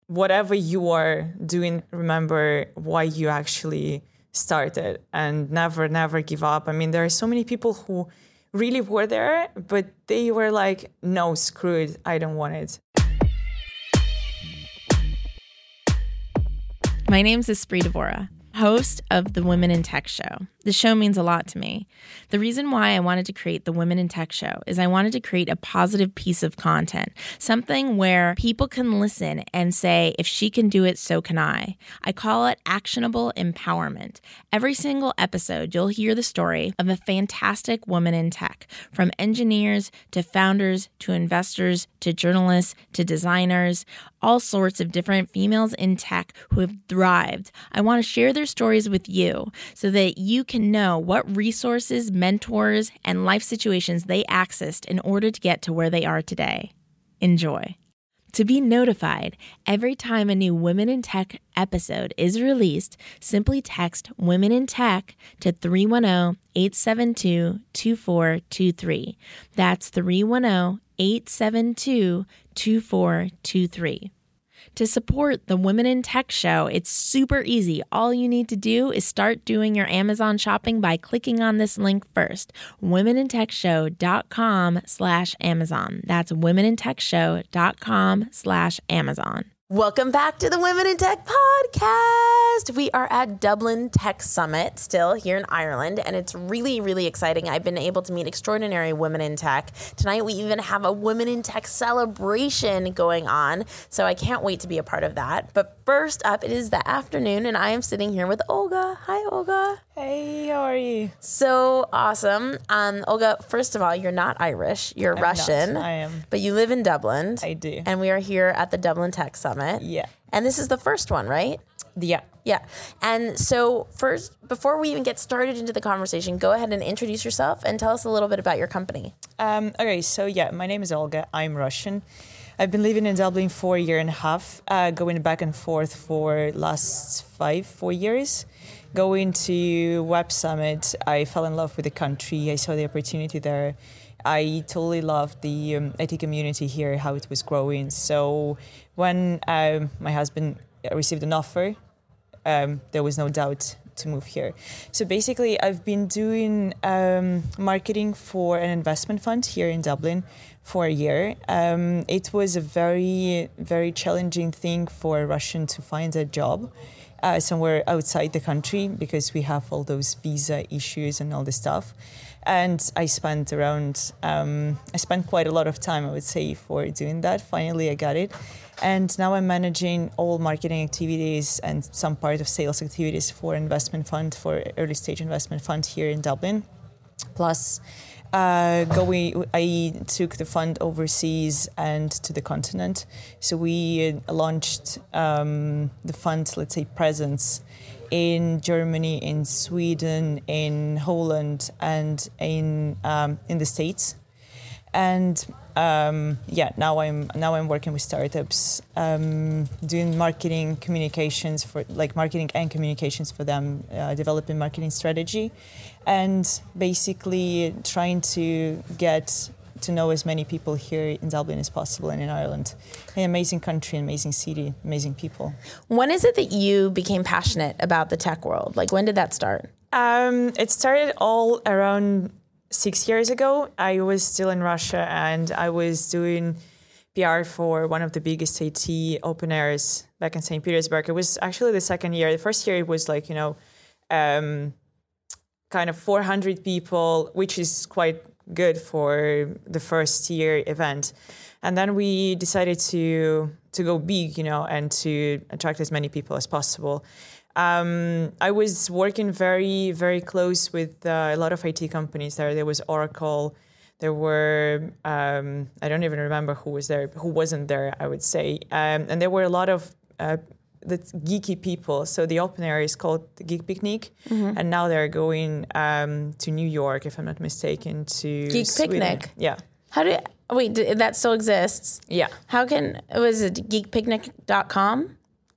whatever you are doing, remember why you actually started and never give up. I mean, there are so many people who really were there, but they were like, no, screw it, I don't want it. My name's Espree Devora, host of the Women in Tech Show. The show means a lot to me. The reason why I wanted to create the Women in Tech Show is I wanted to create a positive piece of content, something where people can listen and say, if she can do it, so can I. I call it actionable empowerment. Every single episode, you'll hear the story of a fantastic woman in tech, from engineers to founders to investors to journalists to designers, all sorts of different females in tech who have thrived. I want to share their stories with you so that you can know what resources, mentors, and life situations they accessed in order to get to where they are today. Enjoy. To be notified every time a new Women in Tech episode is released, simply text Women in Tech to 310-872-2423. That's 310-872-2423. To support the Women in Tech Show, it's super easy. All you need to do is start doing your Amazon shopping by clicking on this link first, womenintechshow.com/Amazon. That's womenintechshow.com/Amazon. Welcome back to the Women in Tech podcast. We are at Dublin Tech Summit still here in Ireland, and it's really, really exciting. I've been able to meet extraordinary women in tech. Tonight, we even have a Women in Tech celebration going on, so I can't wait to be a part of that. But first up, it is the afternoon, and I am sitting here with Olga. Hi, Olga. Hey, how are you? So awesome. Olga, first of all, you're not Irish. You're Russian. I am. But you live in Dublin. I do. And we are here at the Dublin Tech Summit. Yeah. And this is the first one, right? Yeah. Yeah. And so first, before we even get started into the conversation, go ahead and introduce yourself and tell us a little bit about your company. Okay, so yeah, my name is Olga. I'm Russian. I've been living in Dublin for a year and a half, going back and forth for last 4 years. Going to Web Summit, I fell in love with the country. I saw the opportunity there. I totally loved the IT community here, how it was growing. So when my husband received an offer, there was no doubt to move here. So basically, I've been doing marketing for an investment fund here in Dublin for a year. It was a very, very challenging thing for a Russian to find a job somewhere outside the country because we have all those visa issues and all this stuff. And I spent quite a lot of time, I would say, for doing that. Finally, I got it. And now I'm managing all marketing activities and some part of sales activities for early stage investment fund here in Dublin. Plus, I took the fund overseas and to the continent. So we launched the fund, let's say, presence in Germany, in Sweden, in Holland, and in the States. And now I'm working with startups, doing marketing and communications for them, developing marketing strategy, and basically trying to get to know as many people here in Dublin as possible and in Ireland. An amazing country, an amazing city, amazing people. When is it that you became passionate about the tech world? Like, when did that start? It started all around 6 years ago. I was still in Russia and I was doing PR for one of the biggest IT open airs back in St. Petersburg. It was actually the second year. The first year it was like, kind of 400 people, which is quite good for the first year event. And then we decided to go big, and to attract as many people as possible. I was working very, very close with a lot of IT companies there. There was Oracle. There were, I don't even remember who wasn't there, I would say. And there were a lot of the geeky people. So the open air is called the Geek Picnic. Mm-hmm. And now they're going to New York, if I'm not mistaken, to Geek Sweden. Picnic? Yeah. That still exists? Yeah. Was it geekpicnic.com?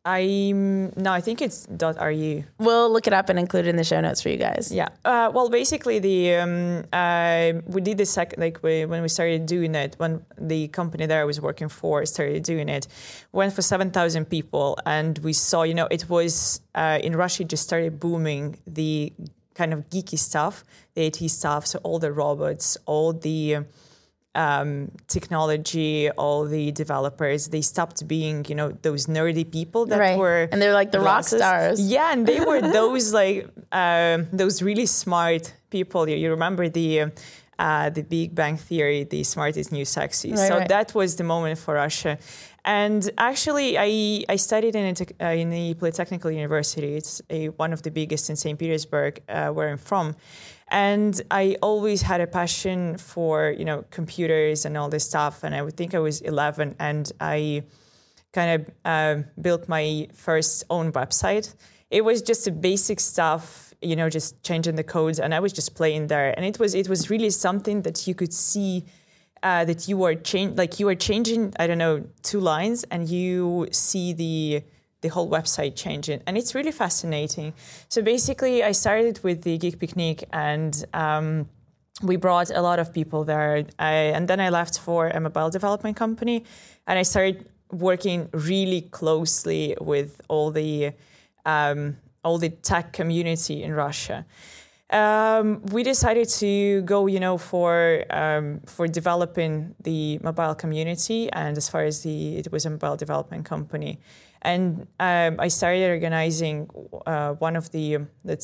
I think it's .ru. We'll look it up and include it in the show notes for you guys. Yeah. Well, basically, we did this when we started doing it. When the company that I was working for started doing it, went for 7,000 people, and we saw, it was in Russia. It just started booming the kind of geeky stuff, the IT stuff. So all the robots, all the technology, all the developers, they stopped being, those nerdy people that were, and they're like the rock stars. Yeah, and they were those those really smart people. You remember the Big Bang Theory, the smart is new sexy. That was the moment for Russia. And actually, I studied in the Polytechnical University. It's one of the biggest in St. Petersburg, where I'm from. And I always had a passion for, computers and all this stuff. And I would think I was 11, and I kind of built my first own website. It was just a basic stuff, just changing the codes, and I was just playing there. And it was really something that you could see that you were changing, I don't know, 2 lines, and you see the whole website changing. And it's really fascinating. So basically, I started with the Geek Picnic, and we brought a lot of people there. And then I left for a mobile development company, and I started working really closely with all the tech community in Russia. We decided to go, for developing the mobile community, and as far as it was a mobile development company. And I started organizing one of the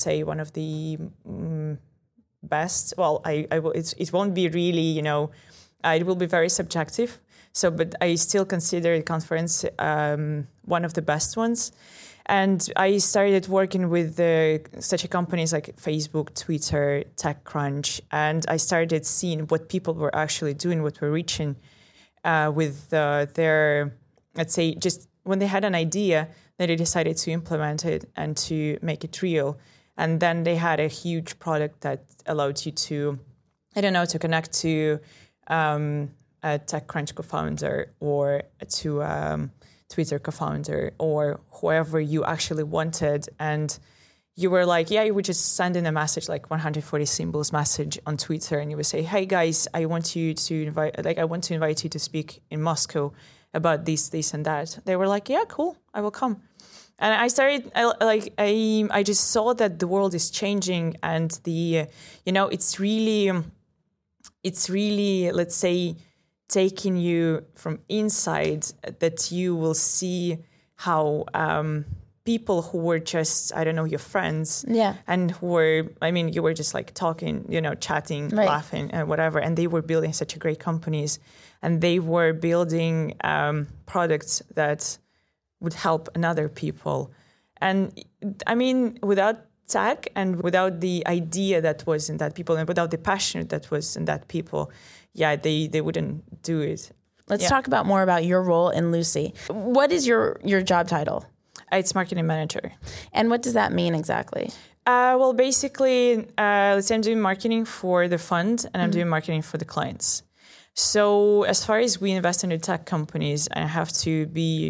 best. Well, it won't be really, it will be very subjective. So, but I still consider the conference one of the best ones. And I started working with such companies like Facebook, Twitter, TechCrunch, and I started seeing what people were actually doing, what were reaching with their, let's say, just when they had an idea, then they decided to implement it and to make it real. And then they had a huge product that allowed you to, to connect to a TechCrunch co-founder or to Twitter co-founder or whoever you actually wanted. And you were like, you would just send in a message, like 140 symbols message on Twitter, and you would say, hey guys, I want to invite you to speak in Moscow about this, and that. They were like, yeah, cool, I will come. And I started, I just saw that the world is changing, and it's really, let's say, taking you from inside, that you will see how people who were just, your friends, and who were, you were just like talking, chatting, laughing, and whatever, and they were building such a great companies, and they were building products that would help another people. And without tech and without the idea that was in that people, and without the passion that was in that people, they wouldn't do it. Let's talk more about your role in Lucy. What is your job title? It's marketing manager. And what does that mean exactly? Well, basically, let's say I'm doing marketing for the fund, and I'm doing marketing for the clients. So as far as we invest in the tech companies, I have to be,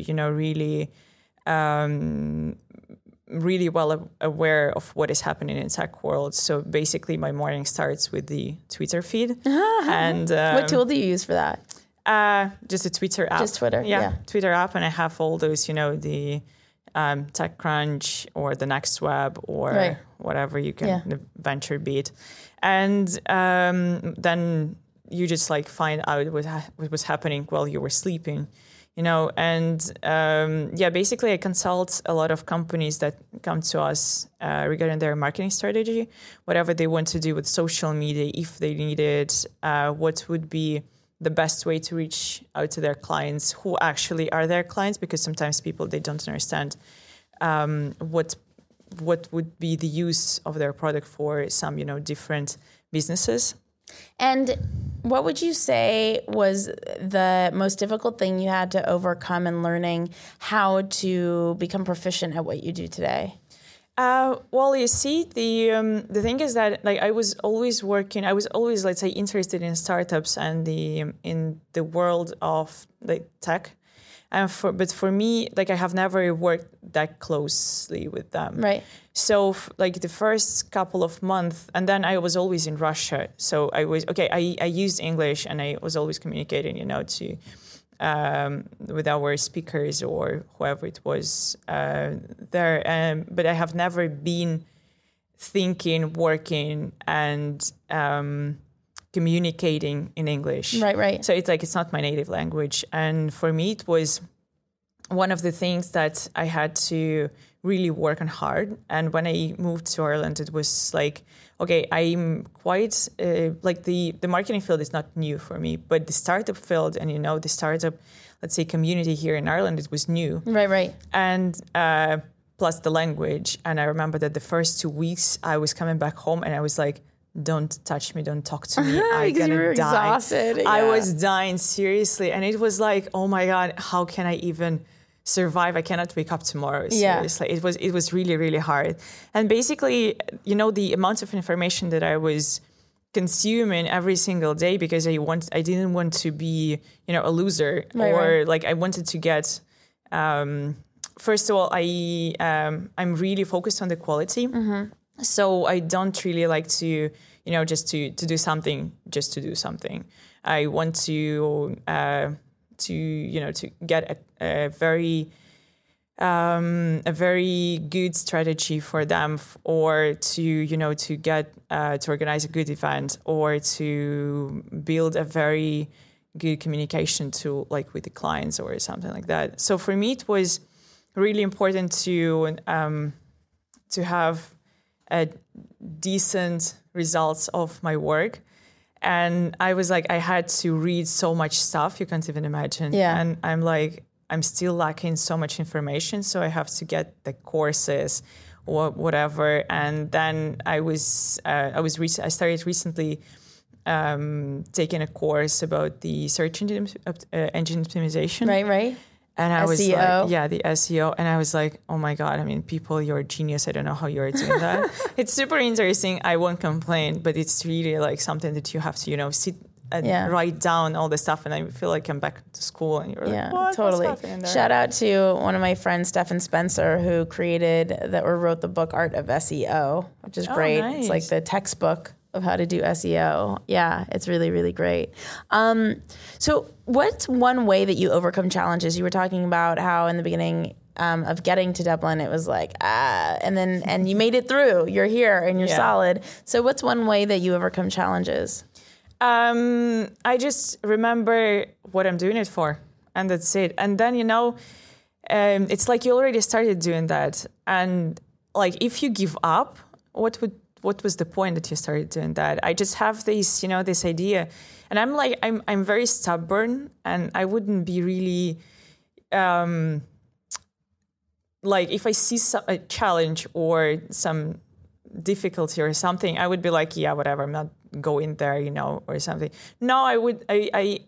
really well aware of what is happening in the tech world. So basically, my morning starts with the Twitter feed. And what tool do you use for that? Just a Twitter app. Just Twitter, yeah. Twitter app, and I have all those, the TechCrunch or the Next Web or whatever you can, the Venture Beat. And then you just find out what was happening while you were sleeping, and basically I consult a lot of companies that come to us regarding their marketing strategy, whatever they want to do with social media, if they need it, what would be the best way to reach out to their clients, who actually are their clients, because sometimes people, they don't understand what would be the use of their product for some, different businesses. And what would you say was the most difficult thing you had to overcome in learning how to become proficient at what you do today? Well, you see, the thing is that I was always, let's say, interested in startups and in the world of tech. But for me, I have never worked that closely with them. Right. So like the first couple of months, and then I was always in Russia. So I used English, and I was always communicating, to with our speakers or whoever it was there. But I have never been thinking, working, and communicating in English. Right. So it's not my native language. And for me, it was one of the things that I had to really work on hard. And when I moved to Ireland, it was like, okay, I'm quite like the marketing field is not new for me, but the startup field and, the startup, let's say, community here in Ireland, it was new. Right. And plus the language. And I remember that the first 2 weeks I was coming back home and I was like, don't touch me, don't talk to me. I'm gonna die. Exhausted. Yeah. I was dying, seriously. And it was like, oh my God, how can I even survive? I cannot wake up tomorrow. Seriously. Yeah. It was really, really hard. And basically, the amount of information that I was consuming every single day, because I didn't want to be, a loser, like I wanted to get, first of all, I'm really focused on the quality. Mm-hmm. So I don't really like to, just to do something, just to do something. I want to get a very good strategy for them, or to get to organize a good event, or to build a very good communication tool, like with the clients or something like that. So for me, it was really important to have a decent results of my work. And I was like, I had to read so much stuff, you can't even imagine. Yeah. And I'm like, I'm still lacking so much information, so I have to get the courses or whatever. And then I started recently taking a course about the search engine optimization. Right. And I was SEO. like, the SEO. And I was like, oh my God, I mean, people, you're a genius. I don't know how you're doing that. It's super interesting. I won't complain, but it's really like something that you have to, sit and write down all the stuff. And I feel like I'm back to school, and you're like, what? Totally. What's happening there? Shout out to one of my friends, Stefan Spencer, who wrote the book Art of SEO, which is great. Nice. It's like the textbook of how to do SEO. Yeah, it's really, really great. So what's one way that you overcome challenges? You were talking about how in the beginning of getting to Dublin, it was like, and you made it through. You're here and you're solid. So what's one way that you overcome challenges? I just remember what I'm doing it for, and that's it. And then, it's like you already started doing that. And like, if you give up, what was the point that you started doing that? I just have this, this idea, and I'm like, I'm very stubborn, and I wouldn't be really, like if I see a challenge or some difficulty or something, I would be like, yeah, whatever, I'm not going there, or something. No, I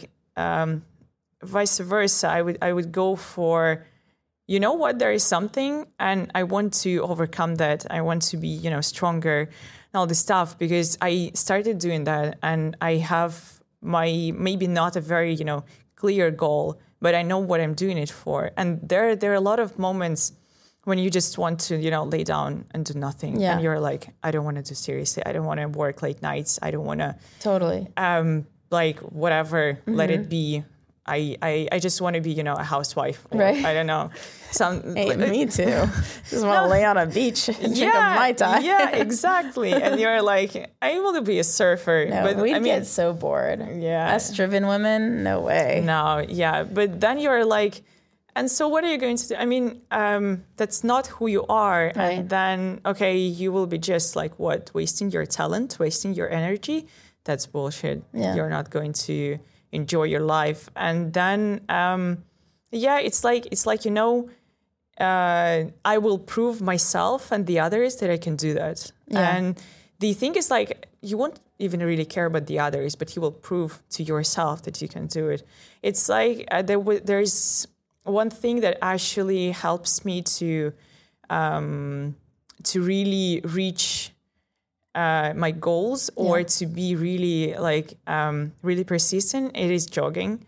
vice versa. I would go for, there is something, and I want to overcome that. I want to be, stronger and all this stuff, because I started doing that, and I have maybe not a very, clear goal, but I know what I'm doing it for. And there are a lot of moments when you just want to, lay down and do nothing. Yeah. And you're like, I don't want to do seriously. I don't want to work late nights. I don't want to totally like whatever, let it be. I just want to be, a housewife. Or, right. I don't know. Me too. Just want to lay on a beach and drink a Mai Tai. Yeah, exactly. And you're like, I want to be a surfer. No, but we'd get so bored. Yeah. Us driven women, no way. No, yeah. But then you're like, and so what are you going to do? I mean, that's not who you are. Right. And then, okay, you will be just like, what? Wasting your talent, wasting your energy. That's bullshit. Yeah. You're not going to enjoy your life. And then, it's like, I will prove myself and the others that I can do that. Yeah. And the thing is, like, you won't even really care about the others, but you will prove to yourself that you can do it. It's like there's one thing that actually helps me to really reach my goals, or to be really really persistent. It is jogging.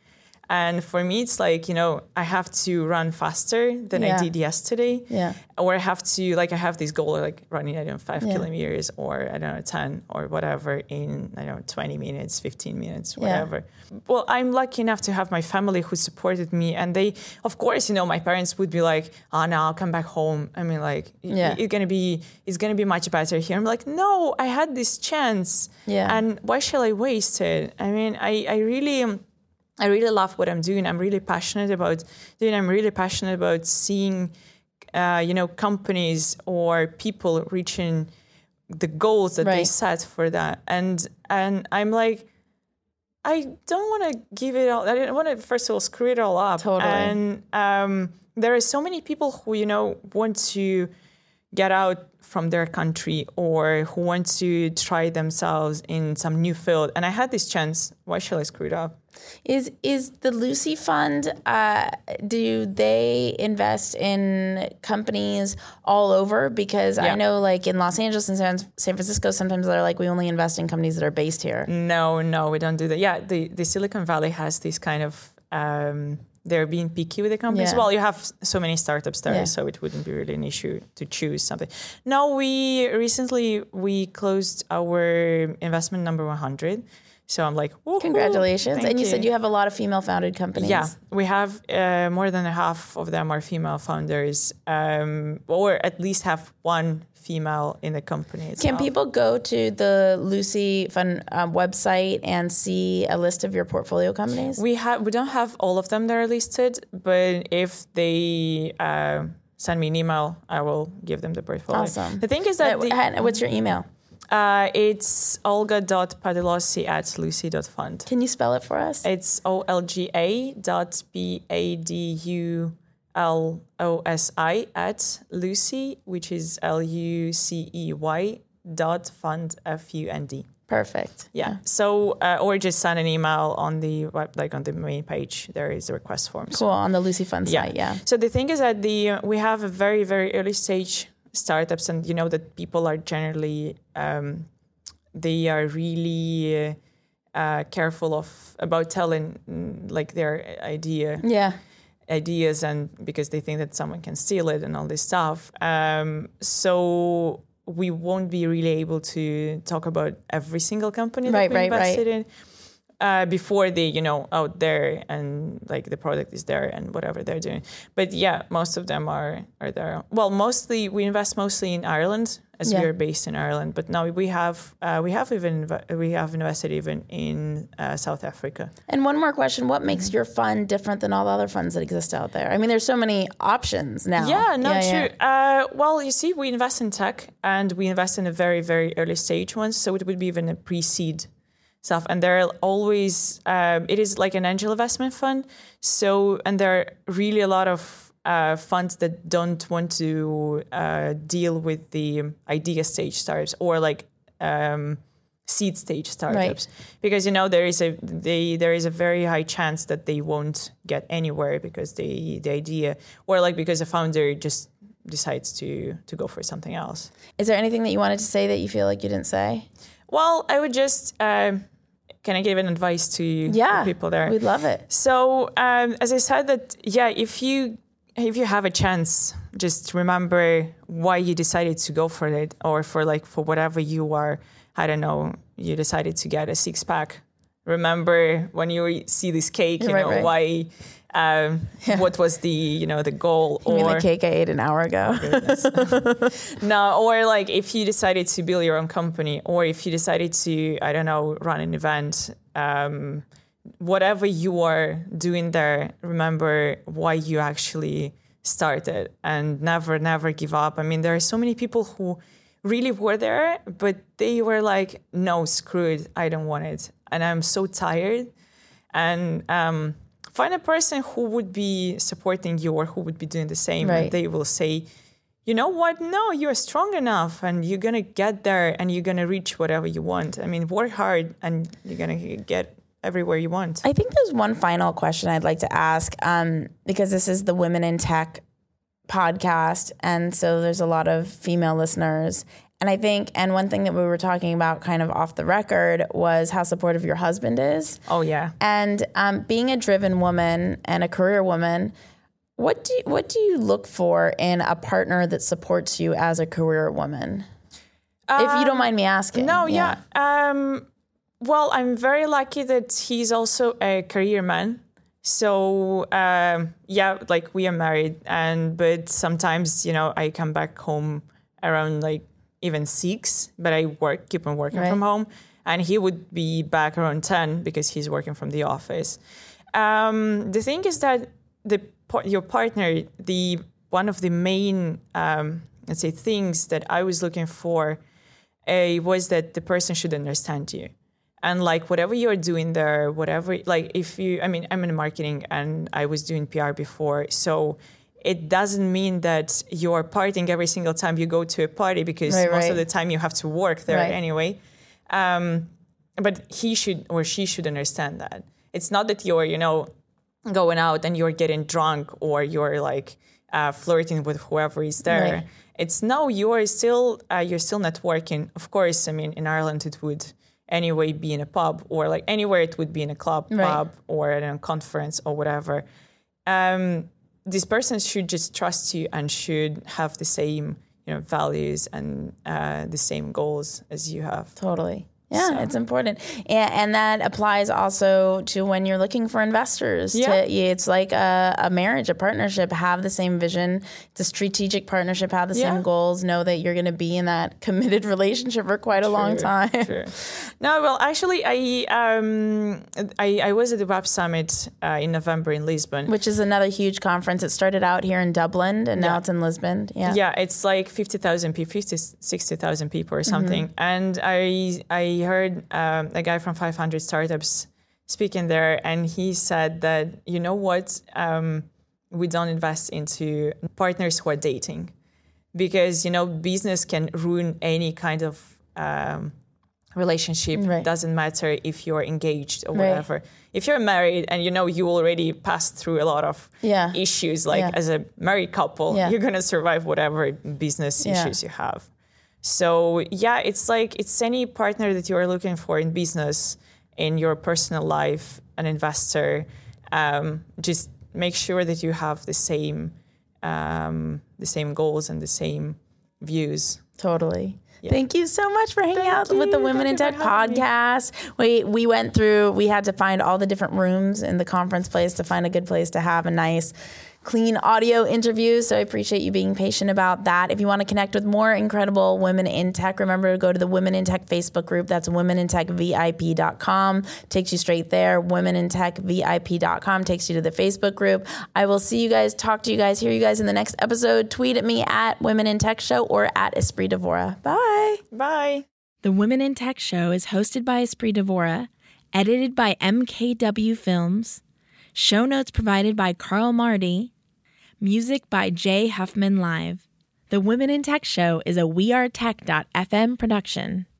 And for me, it's like, I have to run faster than I did yesterday. Yeah. Or I have to, I have this goal, running, 5 kilometers or, 10 or whatever in, 20 minutes, 15 minutes, whatever. Yeah. Well, I'm lucky enough to have my family who supported me. And they, of course, my parents would be like, oh, no, I'll come back home. I mean, it's going to be much better here. I'm like, no, I had this chance. Yeah. And why shall I waste it? I mean, I really love what I'm doing. I'm really passionate about doing. I'm really passionate about seeing, companies or people reaching the goals that they set for that. And I'm like, I don't want to give it all. I don't want to, first of all, screw it all up. Totally. And there are so many people who, want to get out from their country or who want to try themselves in some new field. And I had this chance. Why shall I screw it up? Is the Lucy Fund, do they invest in companies all over? Because I know in Los Angeles and San Francisco, sometimes they're like, we only invest in companies that are based here. No, we don't do that. Yeah, the Silicon Valley has this kind of... they're being picky with the companies. Yeah. Well, you have so many startups there, so it wouldn't be really an issue to choose something. No, we closed our investment number 100. So I'm like, woohoo, congratulations. And you said you have a lot of female-founded companies. Yeah, we have more than half of them are female founders, or at least have one female in the company itself. Can people go to the Lucy Fund website and see a list of your portfolio companies? We don't have all of them that are listed, but if they send me an email, I will give them the portfolio. Awesome. The thing is that... what's your email? It's olga.padilossi@lucy.fund. Can you spell it for us? It's olga.padulossi @lucy, which is LUCEY.fund, FUND. Perfect. Yeah. So, or just send an email on the web, on the main page. There is a request form. Cool. On the Lucy Fund site. Yeah. So the thing is that we have a very, very early stage startups, and that people are generally they are really careful about telling their ideas, and because they think that someone can steal it and all this stuff. So we won't be really able to talk about every single company that we invested in before they out there and the product is there and whatever they're doing. But yeah, most of them are there. Well, we invest mostly in Ireland, as we are based in Ireland. But now we have invested even in South Africa. And one more question: what makes your fund different than all the other funds that exist out there? I mean, there's so many options now. Yeah, true. Well, you see, we invest in tech, and we invest in a very, very early stage ones. So it would be even a pre-seed stuff, and there are always it is like an angel investment fund. So, and there are really a lot of funds that don't want to deal with the idea stage startups or seed stage startups, because there is a very high chance that they won't get anywhere because the idea or because the founder just decides to go for something else. Is there anything that you wanted to say that you feel like you didn't say? Well, I would just can I give an advice to the people there? We'd love it. So as I said, that if you have a chance, just remember why you decided to go for it, or for whatever you are. I don't know. You decided to get a 6-pack. Remember when you see this cake, why. What was the the goal? You mean the cake I ate an hour ago? Oh, no, or if you decided to build your own company, or if you decided to run an event, whatever you are doing there, remember why you actually started, and never give up. I mean, there are so many people who really were there, but they were like, no, screw it, I don't want it, and I'm so tired. And find a person who would be supporting you or who would be doing the same. And they will say, you know what? No, you're strong enough and you're going to get there and you're going to reach whatever you want. I mean, work hard and you're going to get everywhere you want. I think there's one final question I'd like to ask, because this is the Women in Tech podcast. And so there's a lot of female listeners. And I think, and one thing that we were talking about kind of off the record was how supportive your husband is. Oh, yeah. And being a driven woman and a career woman, what do you look for in a partner that supports you as a career woman? If you don't mind me asking. No, yeah. Well, I'm very lucky that he's also a career man. So, like we are married, but sometimes, I come back home around like even 6, but I keep on working from home, and he would be back around 10 because he's working from the office. The thing is that your partner, one of the main, let's say, things that I was looking for was that the person should understand you. And like whatever you're doing there, whatever, like I'm in marketing and I was doing PR before. So it doesn't mean that you're partying every single time you go to a party because most of the time you have to work there anyway. But he should or she should understand that. It's not that you're, going out and you're getting drunk or you're like flirting with whoever is there. Right. It's no, you're still networking. Of course, in Ireland it would anyway be in a pub or like anywhere it would be in a club, pub or at a conference or whatever. This person should just trust you and should have the same, values and the same goals as you have. Totally. Yeah, it's important. And that applies also to when you're looking for investors. It's like a marriage, a partnership, have the same vision. It's a strategic partnership, have the same goals, know that you're going to be in that committed relationship for quite a long time. True. No, well, actually, I was at the WAP Summit in November in Lisbon. Which is another huge conference. It started out here in Dublin, and now it's in Lisbon. Yeah, it's like 50,000 people, 60,000 people or something. And I heard a guy from 500 Startups speaking there, and he said that, we don't invest into partners who are dating because, business can ruin any kind of relationship. Right. Doesn't matter if you're engaged or whatever. If you're married and, you already passed through a lot of issues, as a married couple, you're going to survive whatever business issues you have. So, it's any partner that you are looking for in business, in your personal life, an investor. Just make sure that you have the same goals and the same views. Totally. Yeah. Thank you so much for hanging out with the Women in Tech podcast. We went through, we had to find all the different rooms in the conference place to find a good place to have a nice clean audio interview. So I appreciate you being patient about that. If you want to connect with more incredible women in tech, remember to go to the Women in Tech Facebook group. That's womenintechvip.com. Takes you straight there. Womenintechvip.com takes you to the Facebook group. I will see you guys, talk to you guys, hear you guys in the next episode. Tweet at me at Women in Tech Show or at Esprit Devora. Bye. Bye. The Women in Tech Show is hosted by Esprit Devora, edited by MKW Films, show notes provided by Carl Marty, music by Jay Huffman Live. The Women in Tech Show is a wearetech.fm production.